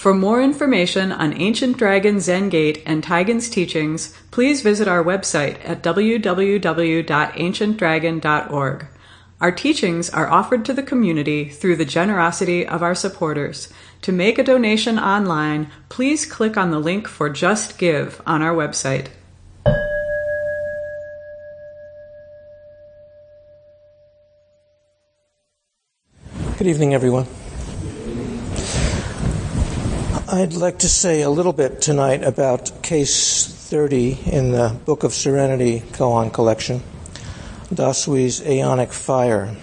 For more information on Ancient Dragon Zen Gate and Taigen's teachings, please visit our website at www.ancientdragon.org. Our teachings are offered to the community through the generosity of our supporters. To make a donation online, please click on the link for Just Give on our website. Good evening, everyone. I'd like to say a little bit tonight about Case 30 in the Book of Serenity koan collection, Dasui's Aeonic Fire.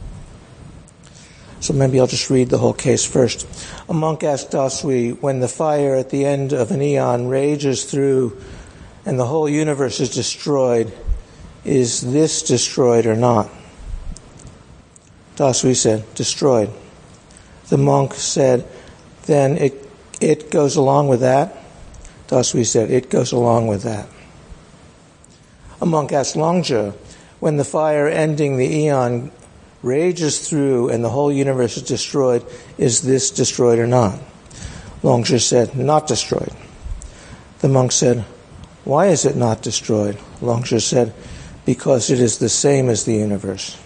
So maybe I'll just read the whole case first. A monk asked Dasui, when the fire at the end of an eon rages through and the whole universe is destroyed, is this destroyed or not? Dasui said, destroyed. The monk said, then it goes along with that? Dasui said, it goes along with that. A monk asked Longzhi, when the fire ending the eon rages through and the whole universe is destroyed, is this destroyed or not? Longzhi said, not destroyed. The monk said, why is it not destroyed? Longzhi said, because it is the same as the universe.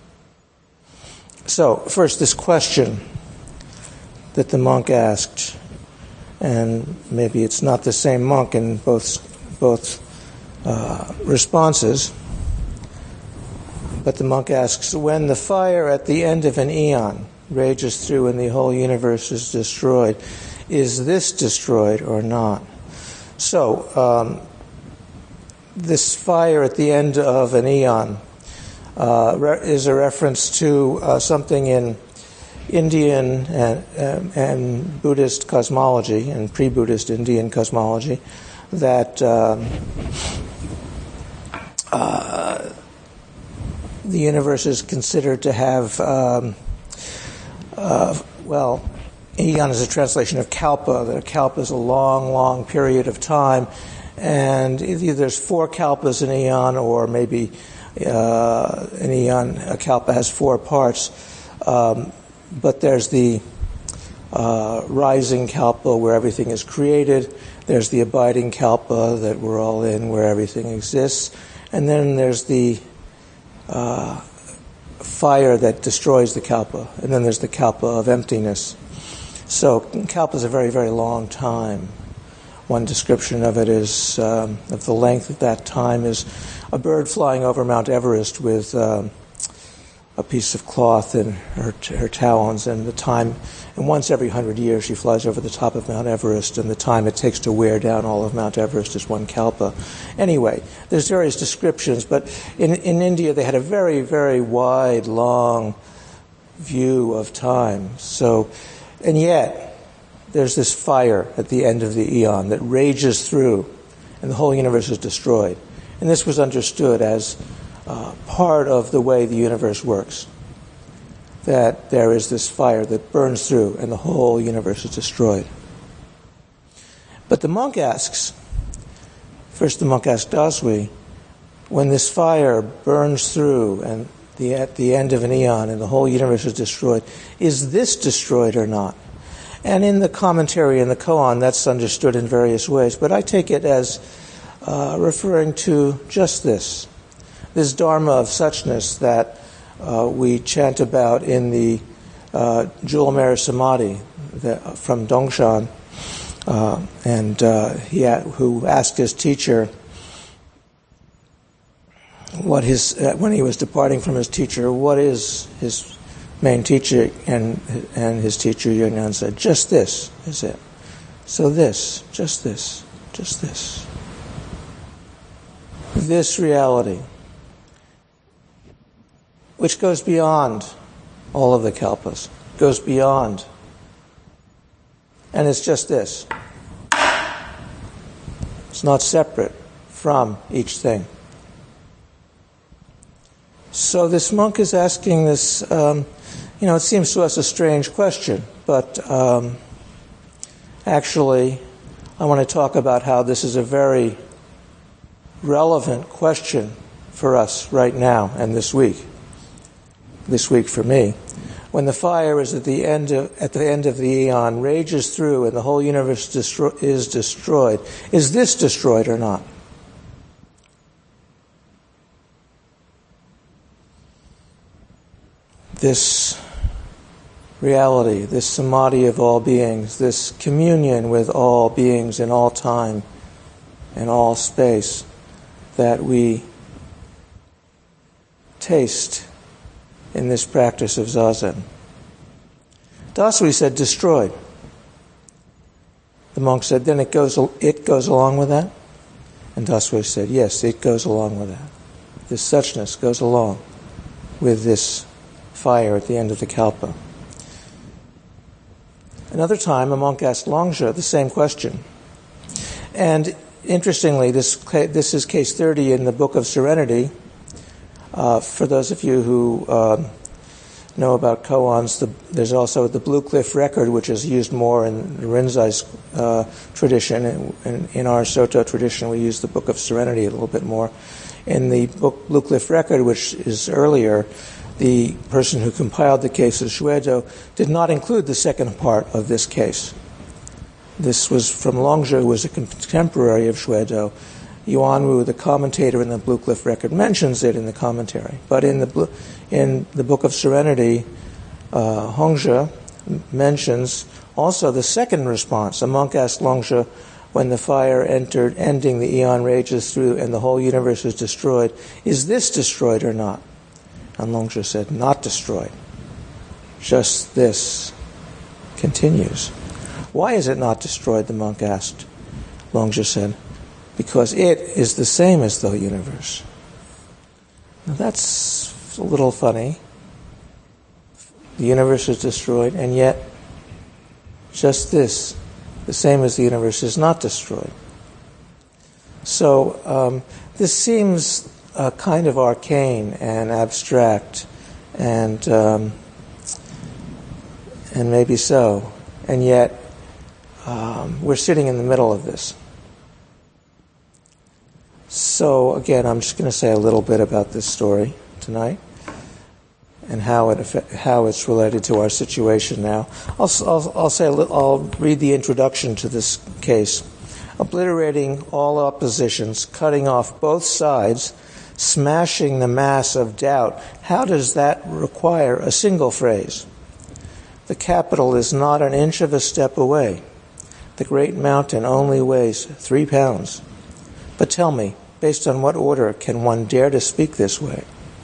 So, first, this question that the monk asked, and maybe it's not the same monk in both responses, but the monk asks, when the fire at the end of an eon rages through and the whole universe is destroyed, is this destroyed or not? So, this fire at the end of an eon is a reference to something in Indian and Buddhist cosmology, and pre-Buddhist Indian cosmology, that the universe is considered to have, eon is a translation of kalpa, that a kalpa is a long, long period of time, and either there's 4 kalpas in eon, or maybe an eon, a kalpa has 4 parts, but there's the rising kalpa where everything is created, there's the abiding kalpa that we're all in where everything exists, and then there's the fire that destroys the kalpa, and then there's the kalpa of emptiness. So kalpa is a very, very long time. One description of it is, of the length of that time, is a bird flying over Mount Everest with a piece of cloth in her talons, and the time, and once every 100 years she flies over the top of Mount Everest, and the time it takes to wear down all of Mount Everest is 1 kalpa. Anyway, there's various descriptions, but in India they had a very, very wide, long view of time. So, and yet, there's this fire at the end of the eon that rages through, and the whole universe is destroyed. And this was understood as part of the way the universe works, that there is this fire that burns through, and the whole universe is destroyed. But the monk asks, first the monk asks Dasui, when this fire burns through and at the end of an eon and the whole universe is destroyed, is this destroyed or not? And in the commentary in the koan, that's understood in various ways, but I take it as referring to just this dharma of suchness that we chant about in the Jewel Mara Samadhi from Dongshan, who asked his teacher when he was departing from his teacher, what is his main teacher, and his teacher Yunnan said, just this is it. So this, just this, just this. This reality, which goes beyond all of the kalpas, goes beyond, and it's just this. It's not separate from each thing. So this monk is asking this, it seems to us a strange question, but actually I want to talk about how this is a very relevant question for us right now and this week for me, when the fire is at the end of the eon, rages through, and the whole universe is destroyed. Is this destroyed or not? This reality, this samadhi of all beings, this communion with all beings in all time and all space that we taste in this practice of Zazen. Dasui said destroyed. The monk said, then it goes along with that? And Dasui said, yes, it goes along with that. This suchness goes along with this fire at the end of the kalpa. Another time, a monk asked Longzhi the same question. And interestingly, this is case 30 in the Book of Serenity. For those of you who know about koans, there's also the Blue Cliff Record, which is used more in Rinzai's tradition. In our Soto tradition, we use the Book of Serenity a little bit more. In the book Blue Cliff Record, which is earlier, the person who compiled the case of Shwedo did not include the second part of this case. This was from Longzhi, who was a contemporary of Shwedo. Yuanwu, the commentator in the Blue Cliff Record, mentions it in the commentary. But in the Book of Serenity, Hongzhi mentions also the second response. A monk asked Longzhi, when the fire entered, ending the eon rages through and the whole universe is destroyed, is this destroyed or not? And Longzhi said, not destroyed. Just this continues. Why is it not destroyed, the monk asked. Longzhi said, because it is the same as the universe. Now that's a little funny. The universe is destroyed, and yet just this, the same as the universe, is not destroyed. So this seems kind of arcane and abstract, and maybe so, and yet we're sitting in the middle of this. So again, I'm just going to say a little bit about this story tonight and how it's related to our situation now. I'll read the introduction to this case. Obliterating all oppositions, cutting off both sides, smashing the mass of doubt. How does that require a single phrase? The capital is not an inch of a step away. The great mountain only weighs 3 pounds. But tell me, based on what order can one dare to speak this way?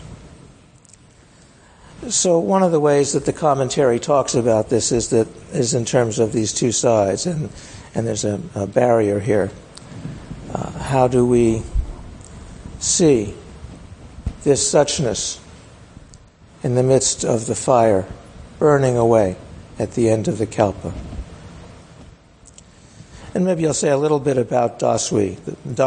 So one of the ways that the commentary talks about this is in terms of these two sides, and there's a barrier here. How do we see this suchness in the midst of the fire burning away at the end of the kalpa? And maybe I'll say a little bit about Dasui,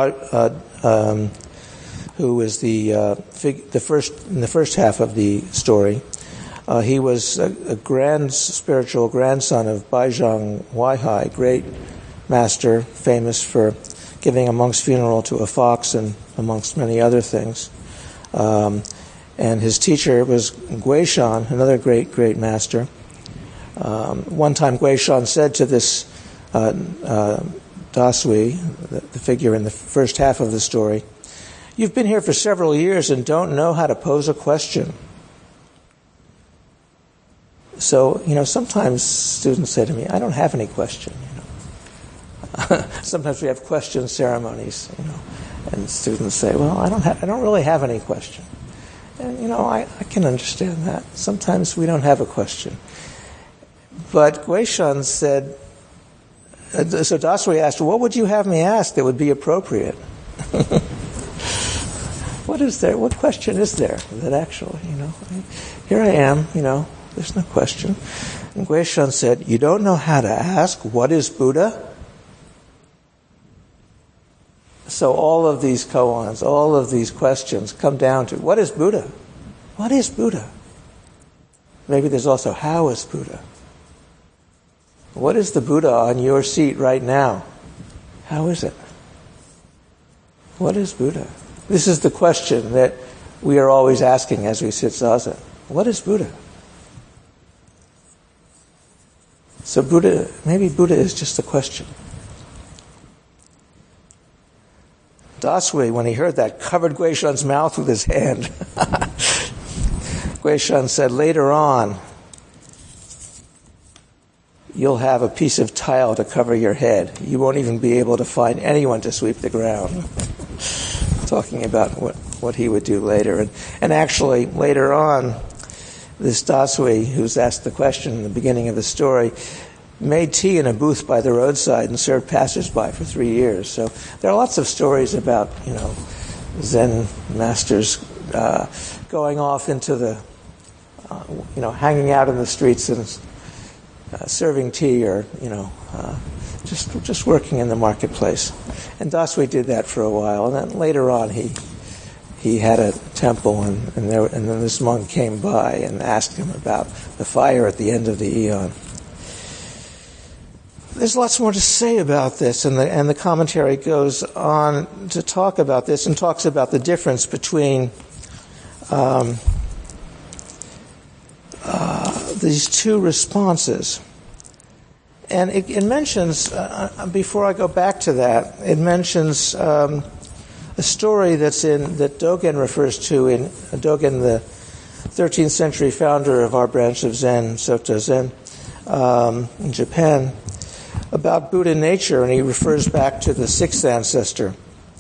who is in the first half of the story. He was a spiritual grandson of Baizhang Weihai, great master, famous for giving a monk's funeral to a fox and amongst many other things. And his teacher was Guishan, another great master. One time Guishan said to this Dasui, the figure in the first half of the story, "You've been here for several years and don't know how to pose a question." So, sometimes students say to me, "I don't have any question." Sometimes we have question ceremonies, and students say, "Well, I don't really have any question." And I can understand that. Sometimes we don't have a question. But Guishan said, so Dasui asked, "What would you have me ask that would be appropriate?" What is there? What question is there that actually, here I am, there's no question. And Guishan said, "You don't know how to ask, what is Buddha?" So all of these koans, all of these questions come down to, what is Buddha? What is Buddha? Maybe there's also, how is Buddha? What is the Buddha on your seat right now? How is it? What is Buddha? This is the question that we are always asking as we sit zazen. What is Buddha? So maybe Buddha is just a question. Dasui, when he heard that, covered Guishan's mouth with his hand. Guishan said, later on, you'll have a piece of tile to cover your head. You won't even be able to find anyone to sweep the ground. Talking about what he would do later. And actually, later on, this Dasui, who's asked the question in the beginning of the story, made tea in a booth by the roadside and served passersby for 3 years. So there are lots of stories about, Zen masters going off into the, hanging out in the streets and serving tea, or just working in the marketplace. And Dasui did that for a while, and then later on he had a temple, and then this monk came by and asked him about the fire at the end of the eon. There's lots more to say about this, and the commentary goes on to talk about this and talks about the difference between these two responses. And it mentions, before I go back to that, it mentions a story that Dogen refers to in Dogen, the 13th century founder of our branch of Zen, Soto Zen, in Japan, about Buddha nature, and he refers back to the sixth ancestor,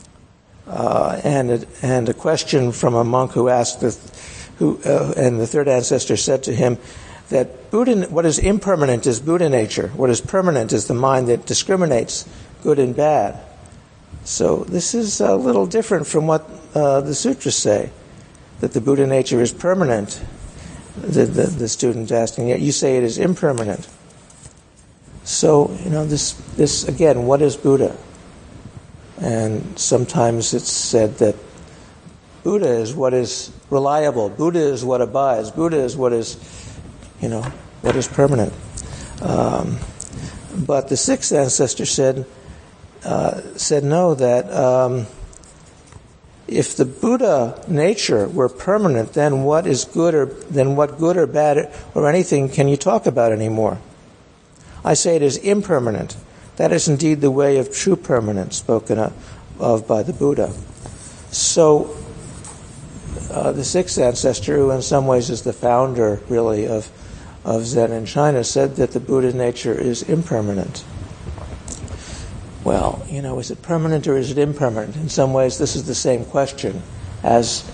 and a question from a monk who asked, and the third ancestor said to him that what is impermanent is Buddha nature. What is permanent is the mind that discriminates good and bad. So this is a little different from what the sutras say, that the Buddha nature is permanent. The student asking, yet you say it is impermanent. So, this again, what is Buddha? And sometimes it's said that Buddha is what is reliable. Buddha is what abides. Buddha is what is, what is permanent. But the sixth ancestor said no, that if the Buddha nature were permanent, then what good or bad or anything can you talk about anymore? I say it is impermanent. That is indeed the way of true permanence spoken of by the Buddha. So the sixth ancestor, who in some ways is the founder really of Zen in China, said that the Buddha nature is impermanent. Well, is it permanent or is it impermanent? In some ways this is the same question as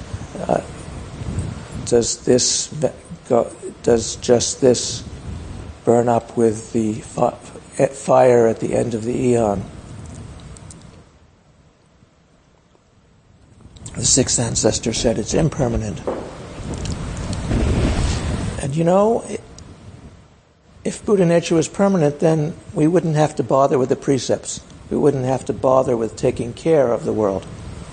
does just this burn up with the fire at the end of the eon? The sixth ancestor said it's impermanent. And if Buddha nature was permanent, then we wouldn't have to bother with the precepts. We wouldn't have to bother with taking care of the world.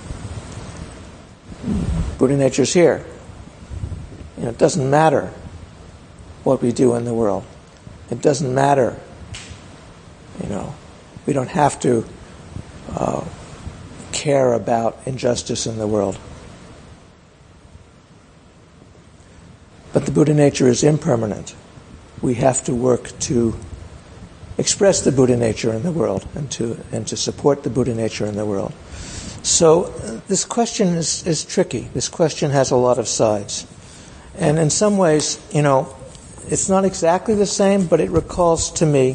Buddha nature's here. It doesn't matter what we do in the world. It doesn't matter. We don't have to care about injustice in the world. But the Buddha nature is impermanent. We have to work to express the Buddha nature in the world and to support the Buddha nature in the world. So this question is tricky. This question has a lot of sides. And in some ways, it's not exactly the same, but it recalls to me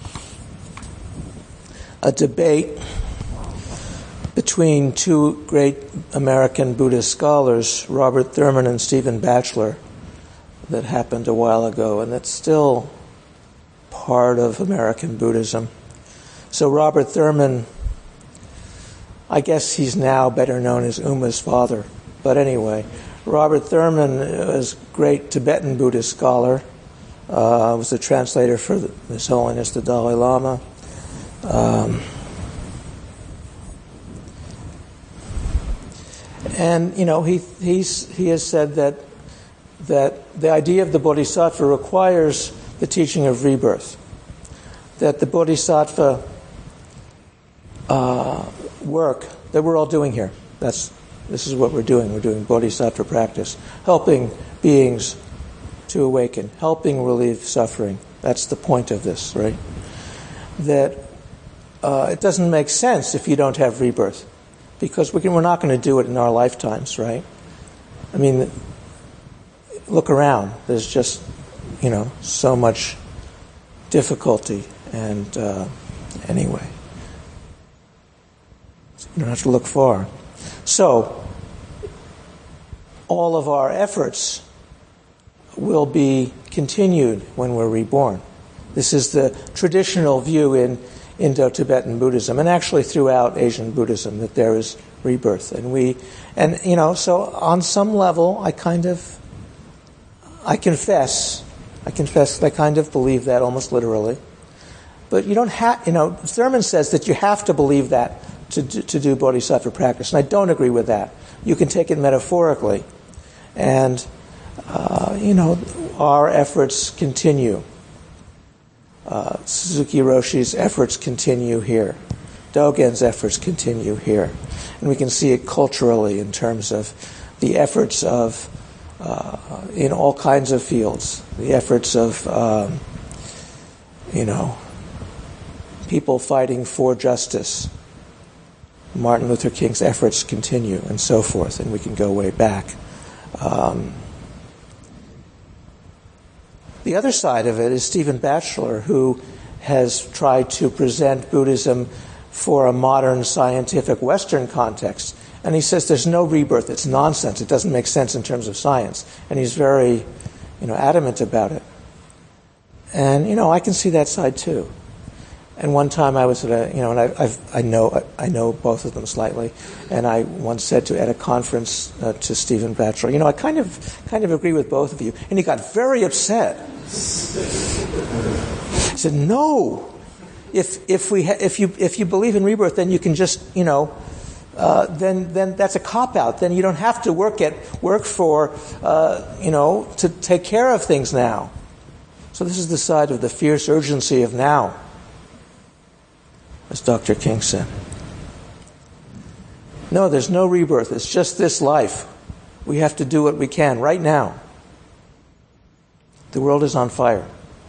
a debate between two great American Buddhist scholars, Robert Thurman and Stephen Batchelor, that happened a while ago, and that's still part of American Buddhism. So Robert Thurman, I guess he's now better known as Uma's father, but anyway, Robert Thurman was a great Tibetan Buddhist scholar, was a translator for His Holiness the Dalai Lama. And he has said that the idea of the bodhisattva requires the teaching of rebirth. That the bodhisattva work that we're all doing here. This is what we're doing. We're doing bodhisattva practice, helping beings to awaken, helping relieve suffering, That's the point of this, right? That it doesn't make sense if you don't have rebirth, because we're not going to do it in our lifetimes, right? I mean, look around. There's just, so much difficulty. And anyway, you don't have to look far. So, all of our efforts will be continued when we're reborn. This is the traditional view in Indo-Tibetan Buddhism, and actually throughout Asian Buddhism, that there is rebirth. So on some level, I confess that I kind of believe that almost literally. But you don't have, Thurman says that you have to believe that to do bodhisattva practice, and I don't agree with that. You can take it metaphorically. And, our efforts continue. Suzuki Roshi's efforts continue here. Dogen's efforts continue here. And we can see it culturally in terms of the efforts of, in all kinds of fields, the efforts of, people fighting for justice. Martin Luther King's efforts continue, and so forth, and we can go way back. The other side of it is Stephen Batchelor, who has tried to present Buddhism for a modern scientific Western context. And he says there's no rebirth. It's nonsense. It doesn't make sense in terms of science. And he's very, adamant about it. And, I can see that side too. And one time I was at I know both of them slightly, and I once said at a conference to Stephen Batchelor, I kind of agree with both of you, and he got very upset. He said, "No, if you believe in rebirth, then you can just then that's a cop out. Then you don't have to work for to take care of things now." So this is the side of the fierce urgency of now, as Dr. King said. No, there's no rebirth. It's just this life. We have to do what we can right now. The world is on fire.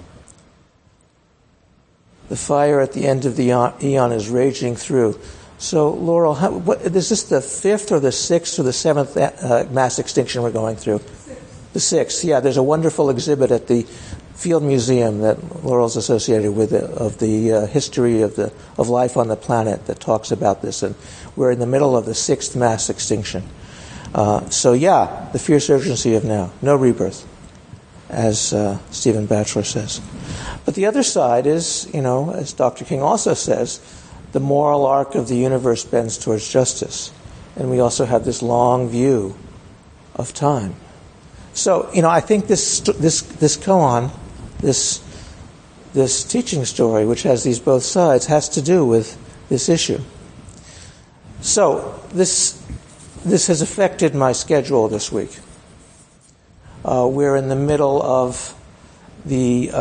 The fire at the end of the eon is raging through. So, Laurel, is this the 5th or the 6th or the 7th mass extinction we're going through? The 6th, yeah. There's a wonderful exhibit at the Field Museum that Laurel's associated with of the history of life on the planet that talks about this, and we're in the middle of the 6th mass extinction. The fierce urgency of now, no rebirth, as Stephen Batchelor says. But the other side is, as Dr. King also says, the moral arc of the universe bends towards justice, and we also have this long view of time. So, I think this koan, this teaching story, which has these both sides, has to do with this issue. So, this has affected my schedule this week. We're in the middle of the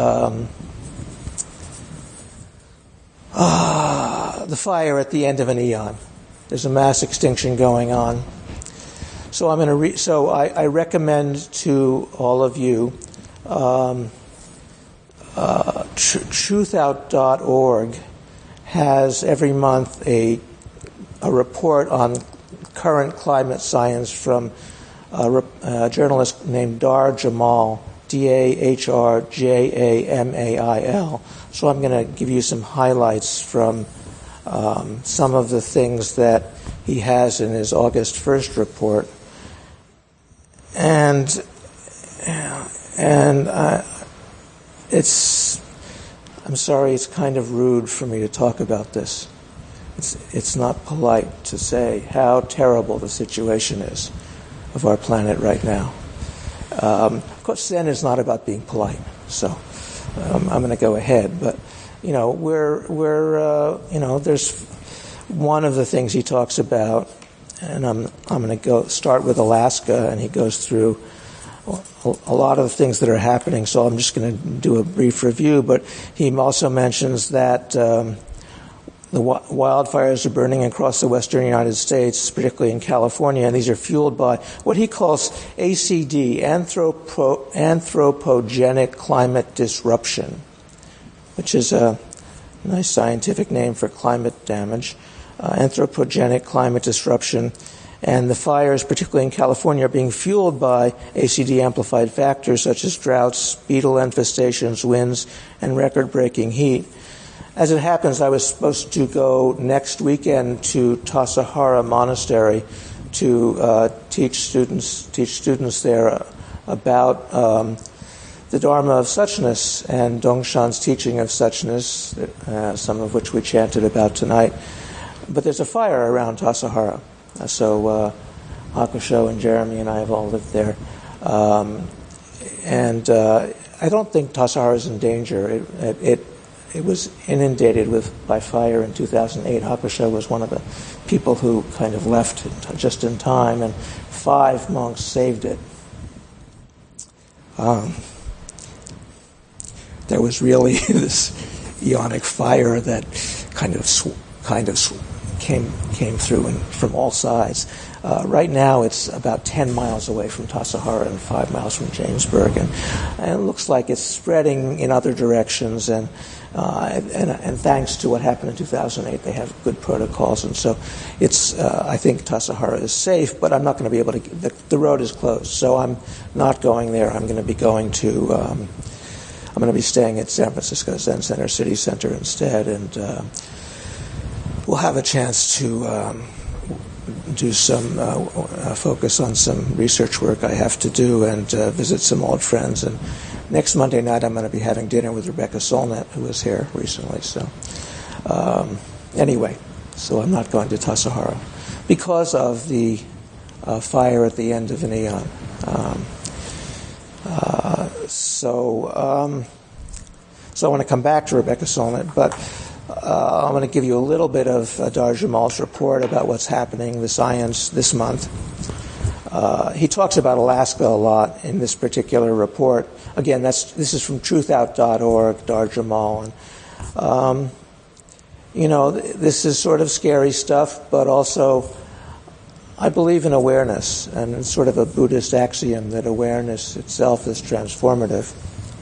fire at the end of an eon. There's a mass extinction going on. So I'm going to I recommend to all of you truthout.org has every month a report on current climate science from a journalist named Dar Jamal, Dahrjamail. So I'm going to give you some highlights from some of the things that he has in his August 1st report. I'm sorry, it's kind of rude for me to talk about this. It's not polite to say how terrible the situation is of our planet right now. Of course, Zen is not about being polite, so I'm going to go ahead. But there's one of the things he talks about, and I'm going to start with Alaska, and he goes through a lot of the things that are happening. So I'm just going to do a brief review. But he also mentions that the wildfires are burning across the western United States, particularly in California, and these are fueled by what he calls ACD, anthropogenic climate disruption. which is a nice scientific name for climate damage, anthropogenic climate disruption, and the fires, particularly in California, are being fueled by ACD-amplified factors such as droughts, beetle infestations, winds, and record-breaking heat. As it happens, I was supposed to go next weekend to Tassajara Monastery to teach students there about the Dharma of suchness and Dongshan's teaching of suchness, some of which we chanted about tonight. But there's a fire around Tassajara. So Hakusho and Jeremy and I have all lived there. And I don't think Tassajara is in danger. It was inundated by fire in 2008. Hakusho was one of the people who kind of left just in time, and 5 monks saved it. There was really this eonic fire that kind of came through and from all sides. Right now, it's about 10 miles away from Tassajara and 5 miles from Jamesburg, and it looks like it's spreading in other directions. And thanks to what happened in 2008, they have good protocols, and so it's. I think Tassajara is safe, but I'm not going to be able to. The road is closed, so I'm not going there. I'm going to be going to. I'm going to be staying at San Francisco Zen Center City Center instead, and we'll have a chance to do some focus on some research work I have to do and visit some old friends. And next Monday night I'm going to be having dinner with Rebecca Solnit, who was here recently. So anyway, so I'm not going to Tassajara because of the fire at the end of an eon. So I want to come back to Rebecca Solnit, but I'm going to give you a little bit of Dar Jamal's report about what's happening, the science, this month. He talks about Alaska a lot in this particular report. Again, this is from truthout.org, Dar Jamal. And, this is sort of scary stuff, but also I believe in awareness, and it's sort of a Buddhist axiom that awareness itself is transformative.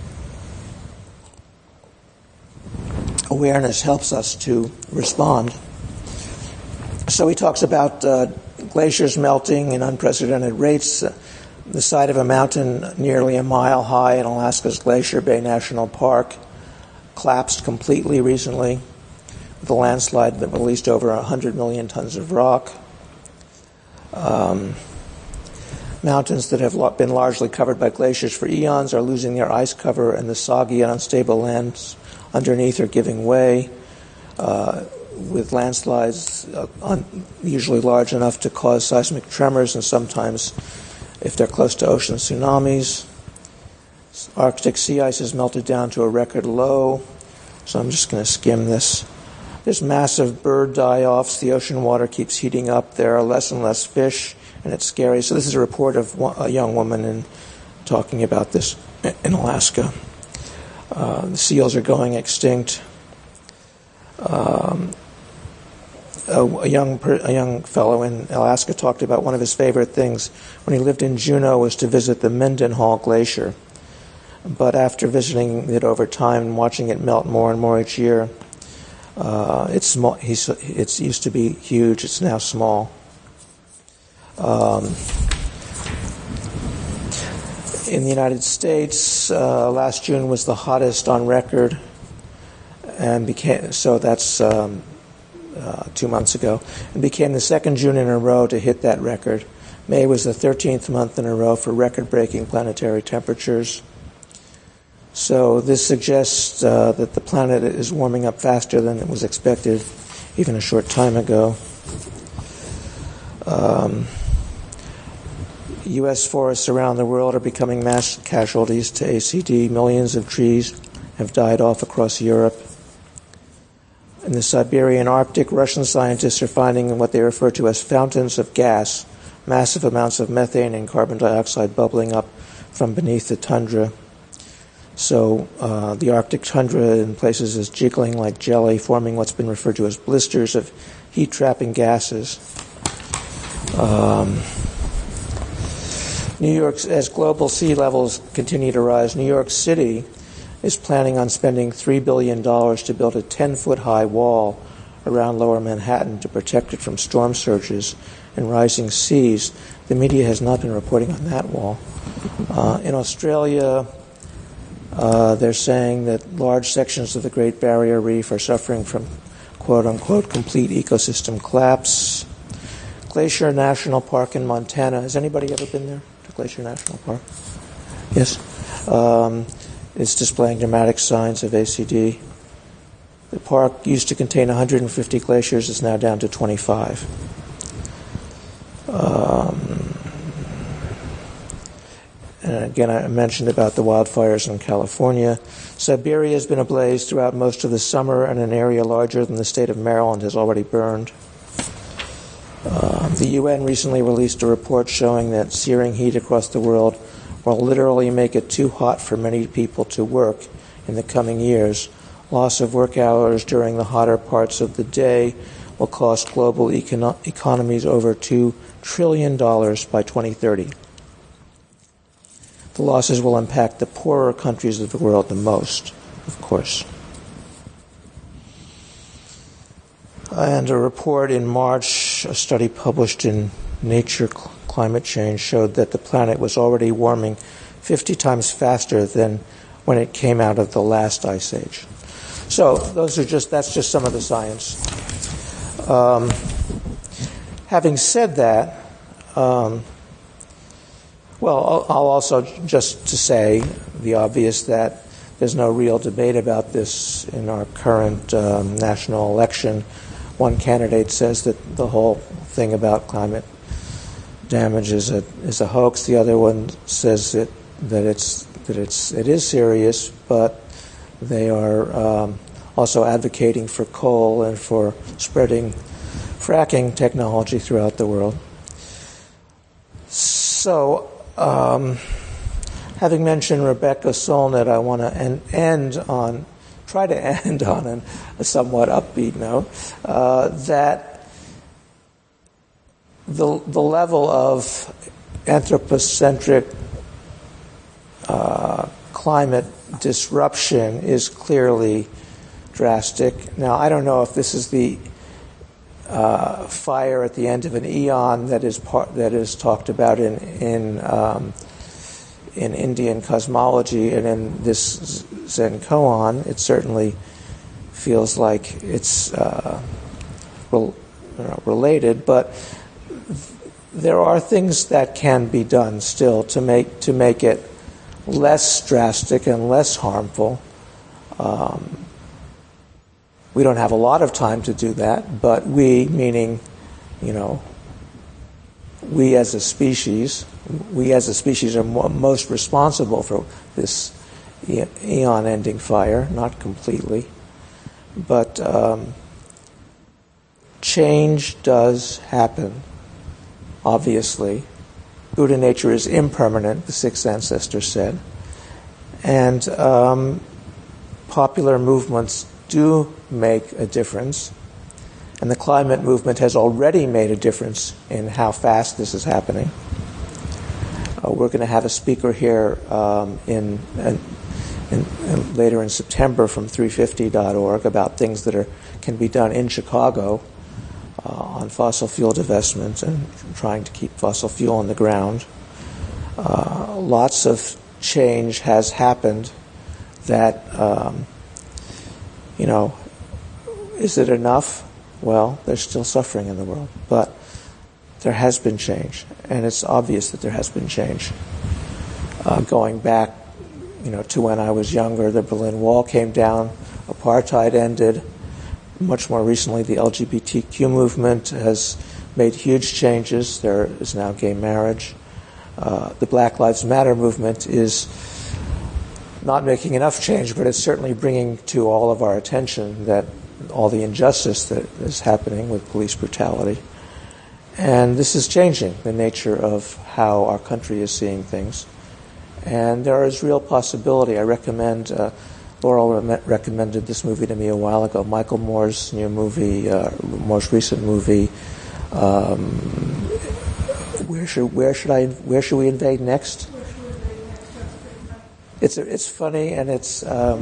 Awareness helps us to respond. So he talks about glaciers melting in unprecedented rates. The side of a mountain nearly a mile high in Alaska's Glacier Bay National Park collapsed completely recently with a landslide that released over 100 million tons of rock. Mountains that have been largely covered by glaciers for eons are losing their ice cover, and the soggy and unstable lands underneath are giving way, with landslides usually large enough to cause seismic tremors, and sometimes, if they're close to ocean, tsunamis. Arctic sea ice has melted down to a record low, so I'm just going to skim this. There's massive bird die-offs. The ocean water keeps heating up. There are less and less fish, and it's scary. So this is a report of a young woman talking about this in Alaska. The seals are going extinct. A young fellow in Alaska talked about one of his favorite things when he lived in Juneau was to visit the Mendenhall Glacier. But after visiting it over time and watching it melt more and more each year, it's small. It's used to be huge. It's now small. In the United States, last June was the hottest on record, and that's 2 months ago, and became the second June in a row to hit that record. May was the 13th month in a row for record-breaking planetary temperatures. So this suggests that the planet is warming up faster than it was expected even a short time ago. U.S. forests around the world are becoming mass casualties to ACD. Millions of trees have died off across Europe. In the Siberian Arctic, Russian scientists are finding what they refer to as fountains of gas, massive amounts of methane and carbon dioxide bubbling up from beneath the tundra. So the Arctic tundra in places is jiggling like jelly, forming what's been referred to as blisters of heat-trapping gases. New York, as global sea levels continue to rise, New York City is planning on spending $3 billion to build a 10-foot-high wall around Lower Manhattan to protect it from storm surges and rising seas. The media has not been reporting on that wall. In Australia, they're saying that large sections of the Great Barrier Reef are suffering from quote-unquote complete ecosystem collapse. Glacier National Park in Montana. Has anybody ever been there to Glacier National Park? Yes. It's displaying dramatic signs of ACD. The park used to contain 150 glaciers. It's now down to 25. And again, I mentioned about the wildfires in California. Siberia has been ablaze throughout most of the summer, and an area larger than the state of Maryland has already burned. The UN recently released a report showing that searing heat across the world will literally make it too hot for many people to work in the coming years. Loss of work hours during the hotter parts of the day will cost global economies over $2 trillion by 2030. The losses will impact the poorer countries of the world the most, of course. And a report in March, a study published in Nature Climate Change, showed that the planet was already warming 50 times faster than when it came out of the last ice age. So that's just some of the science. Having said that, well, I'll also just to say the obvious that there's no real debate about this in our current national election. One candidate says that the whole thing about climate damage is a hoax. The other one says that it is serious, but they are also advocating for coal and for spreading fracking technology throughout the world. So, having mentioned Rebecca Solnit, I want to try to end on a somewhat upbeat note, that the level of anthropocentric climate disruption is clearly drastic. Now, I don't know if this is the fire at the end of an eon that is talked about in Indian cosmology and in this Zen koan. It certainly feels like it's related, but there are things that can be done still to make it less drastic and less harmful. We don't have a lot of time to do that, but we, meaning, we as a species are most responsible for this eon-ending fire, not completely. But change does happen, obviously. Buddha nature is impermanent, the sixth ancestor said. And popular movements do make a difference. And the climate movement has already made a difference in how fast this is happening. We're going to have a speaker here later in September from 350.org about things that can be done in Chicago on fossil fuel divestment and trying to keep fossil fuel on the ground. Lots of change has happened that, is it enough? Well, there's still suffering in the world, but there has been change, and it's obvious that there has been change. Going back, to when I was younger, the Berlin Wall came down, apartheid ended. Much more recently, the LGBTQ movement has made huge changes. There is now gay marriage. The Black Lives Matter movement is not making enough change, but it's certainly bringing to all of our attention that all the injustice that is happening with police brutality. And this is changing the nature of how our country is seeing things. And there is real possibility. I recommend, Laurel recommended this movie to me a while ago, Michael Moore's new movie, most recent movie, Where Should We Invade Next? It's funny, and it's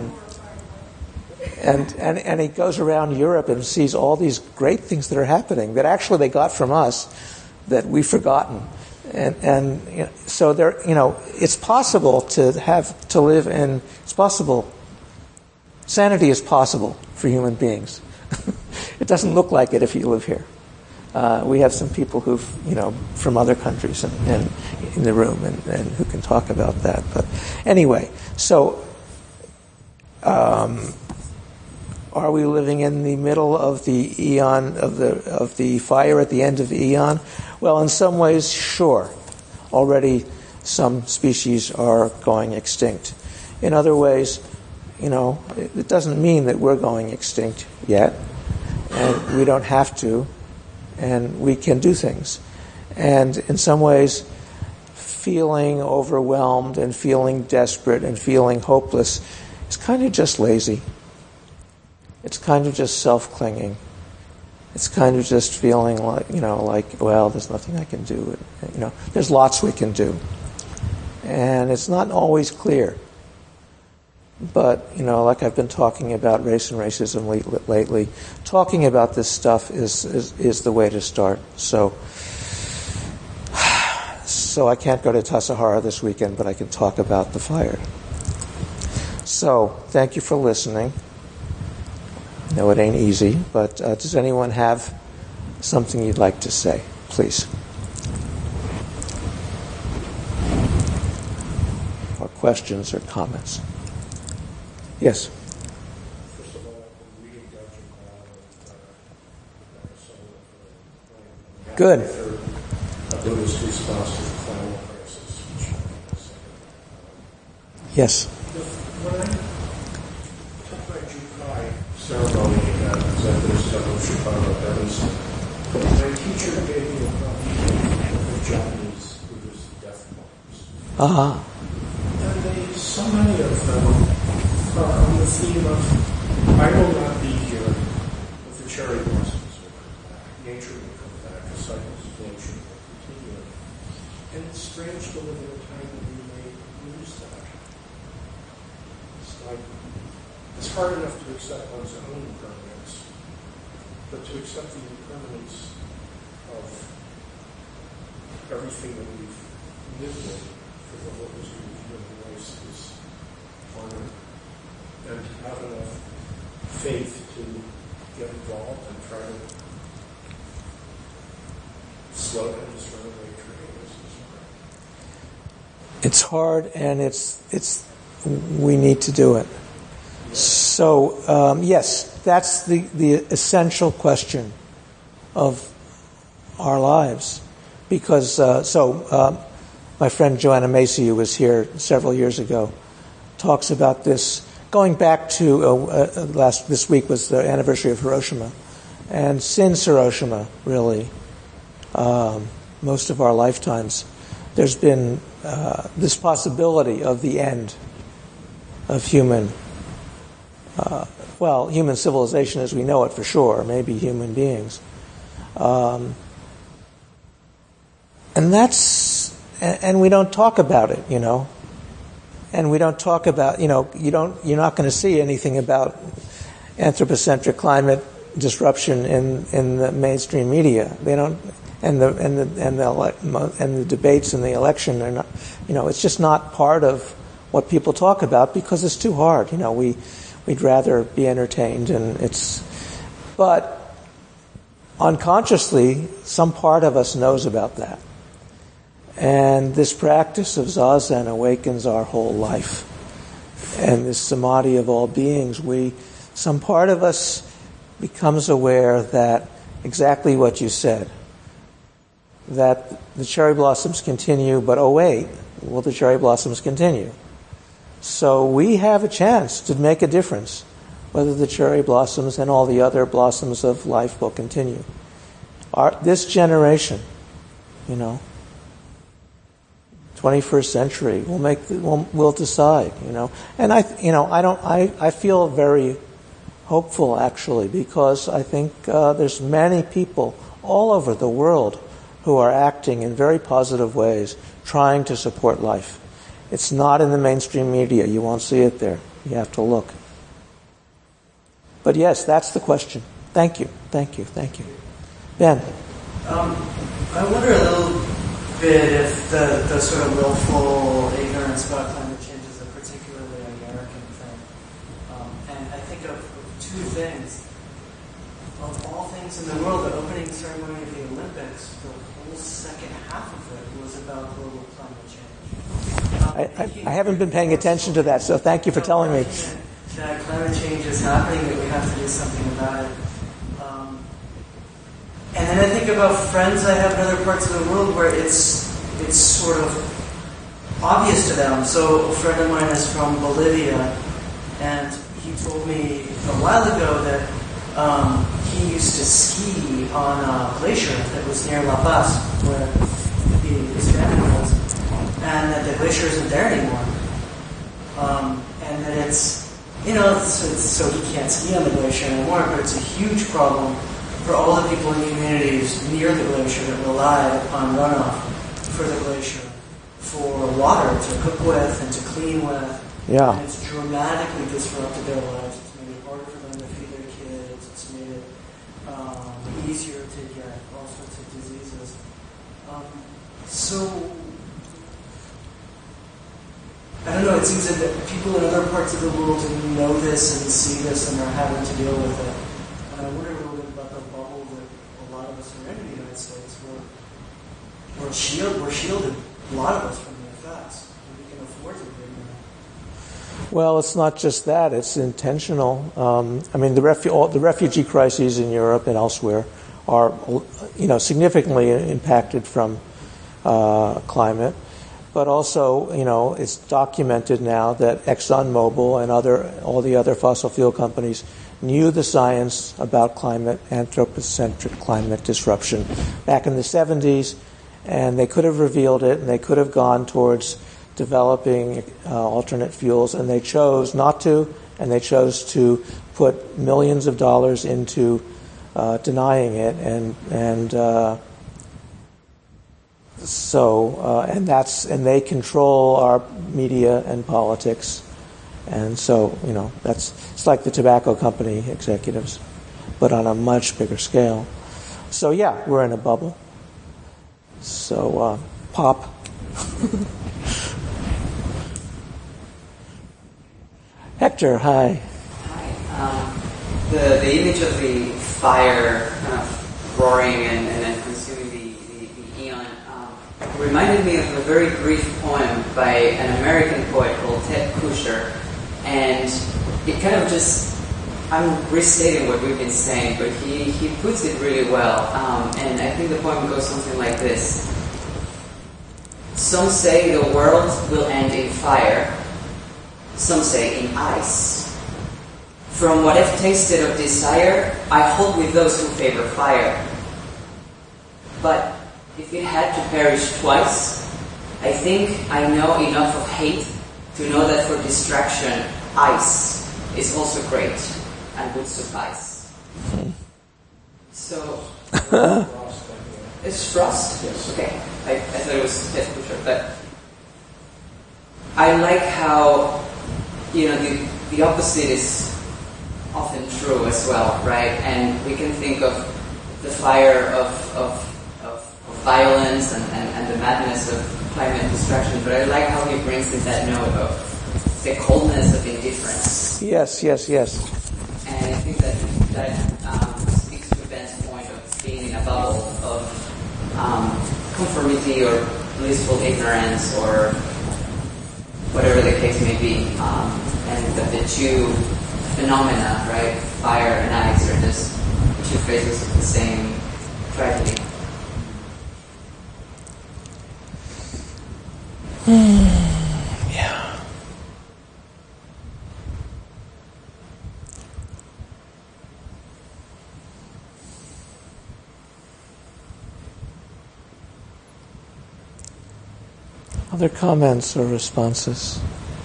and he goes around Europe and sees all these great things that are happening that actually they got from us that we've forgotten, and you know, so there, you know, it's possible to live in. It's possible. Sanity is possible for human beings. It doesn't look like it if you live here. We have some people who've, you know, from other countries and in the room and who can talk about that. But anyway, so are we living in the middle of the eon of the fire at the end of the eon? Well, in some ways, sure. Already, some species are going extinct. In other ways, you know, it doesn't mean that we're going extinct yet, and we don't have to. And we can do things. And in some ways, feeling overwhelmed and feeling desperate and feeling hopeless is kind of just lazy. It's kind of just self-clinging. It's kind of just feeling like, you know, like, well, there's nothing I can do. You know, there's lots we can do. And it's not always clear. But, you know, like I've been talking about race and racism lately, talking about this stuff is the way to start. So I can't go to Tassajara this weekend, but I can talk about the fire. So, thank you for listening. I know it ain't easy, but does anyone have something you'd like to say? Please. Or questions or comments? Yes. First of all, I'm reading Dr. Mao. Good. A Buddhist response to the climate crisis. Yes. When I took my Jukai ceremony at Zen Buddhist Temple of Chicago, my teacher gave me a copy of the Japanese Buddhist death poems. Uh-huh. And so many of them on the theme of, I will not be here with the cherry blossoms will come back, nature will come back, the cycles of nature will continue. And it's strange to live in a time when we may lose that. It's like, it's hard enough to accept one's own impermanence, but to accept the impermanence of everything that we've lived with for the whole history of human race is hard. And to have enough faith to get involved and try to slow down this runaway train It's hard, and it's we need to do it. So yes, that's the essential question of our lives, because my friend Joanna Macy, who was here several years ago, talks about this. Going back to this week was the anniversary of Hiroshima, and since Hiroshima, really, most of our lifetimes, there's been this possibility of the end of human civilization as we know it for sure, maybe human beings, and we don't talk about it, you know. And we don't talk about, you know, you're not going to see anything about anthropocentric climate disruption in the mainstream media. They don't, and the debates and the election are not, you know, it's just not part of what people talk about because it's too hard. You know, we'd rather be entertained, but unconsciously, some part of us knows about that. And this practice of Zazen awakens our whole life. And this samadhi of all beings, some part of us becomes aware that exactly what you said, that the cherry blossoms continue, but oh wait, will the cherry blossoms continue? So we have a chance to make a difference, whether the cherry blossoms and all the other blossoms of life will continue. This generation, you know, 21st century, we'll decide, you know. And I feel very hopeful actually, because I think there's many people all over the world who are acting in very positive ways, trying to support life. It's not in the mainstream media. You won't see it there. You have to look. But yes, that's the question. Thank you. Ben? I wonder a little bit if the sort of willful ignorance about climate change is a particularly American thing. And I think of two things. Of all things in the world, the opening ceremony of the Olympics, the whole second half of it was about global climate change. I haven't been paying attention to that, so thank you for telling me. That climate change is happening, that we have to do something about it. And then I think about friends I have in other parts of the world where it's sort of obvious to them. So a friend of mine is from Bolivia, and he told me a while ago that he used to ski on a glacier that was near La Paz, where his family was, and that the glacier isn't there anymore. And that it's, so he can't ski on the glacier anymore, but it's a huge problem for all the people in communities near the glacier that rely upon runoff for the glacier, for water to cook with and to clean with. Yeah. And it's dramatically disrupted their lives. It's made it harder for them to feed their kids. It's made it easier to get all sorts of diseases. So, I don't know, it seems that people in other parts of the world know this and see this and are having to deal with it. And I wonder a little bit about the bubble that a lot of us are in the United States. We're shielded, a lot of us, from the effects. And we can afford to do that. Well, it's not just that. It's intentional. The refugee crises in Europe and elsewhere are, significantly impacted from climate. But also, it's documented now that ExxonMobil and all the other fossil fuel companies knew the science about anthropocentric climate disruption back in the 70s, and they could have revealed it, and they could have gone towards developing alternate fuels, and they chose not to, and they chose to put millions of dollars into denying it, and they control our media and politics, and so it's like the tobacco company executives, but on a much bigger scale. So yeah, we're in a bubble. So pop. Hector, hi. Hi. The image of the fire kind of roaring and then consuming the eon reminded me of a very brief poem by an American poet called Ted Kusher, and it kind of I'm restating what we've been saying, but he puts it really well, and I think the poem goes something like this. Some say the world will end in fire, some say in ice. From what I've tasted of desire, I hold with those who favor fire. But if it had to perish twice, I think I know enough of hate to know that for distraction, ice is also great and would suffice. So, it's Frost? Yes. Okay, I thought it was Ted Kusher, but I like how, the opposite is often true as well, right? And we can think of the fire of violence and the madness of climate destruction, but I like how he brings in that note of the coldness of indifference. Yes. And I think that speaks to Ben's point of being in a bubble of conformity or blissful ignorance or whatever the case may be. And that the two phenomena, right, fire and ice, are just two phases of the same tragedy. Yeah. Other comments or responses?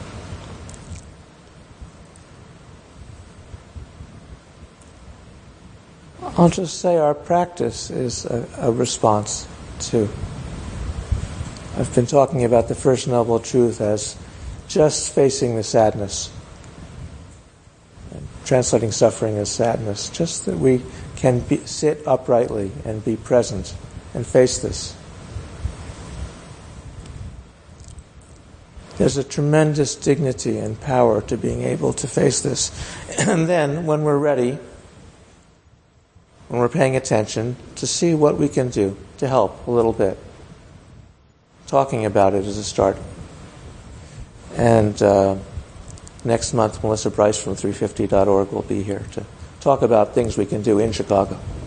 I'll just say our practice is a response to I've been talking about the First Noble Truth as just facing the sadness, and translating suffering as sadness, just that we can sit uprightly and be present and face this. There's a tremendous dignity and power to being able to face this. And then, when we're ready, when we're paying attention, to see what we can do to help a little bit. Talking about it is a start. And next month, Melissa Bryce from 350.org will be here to talk about things we can do in Chicago.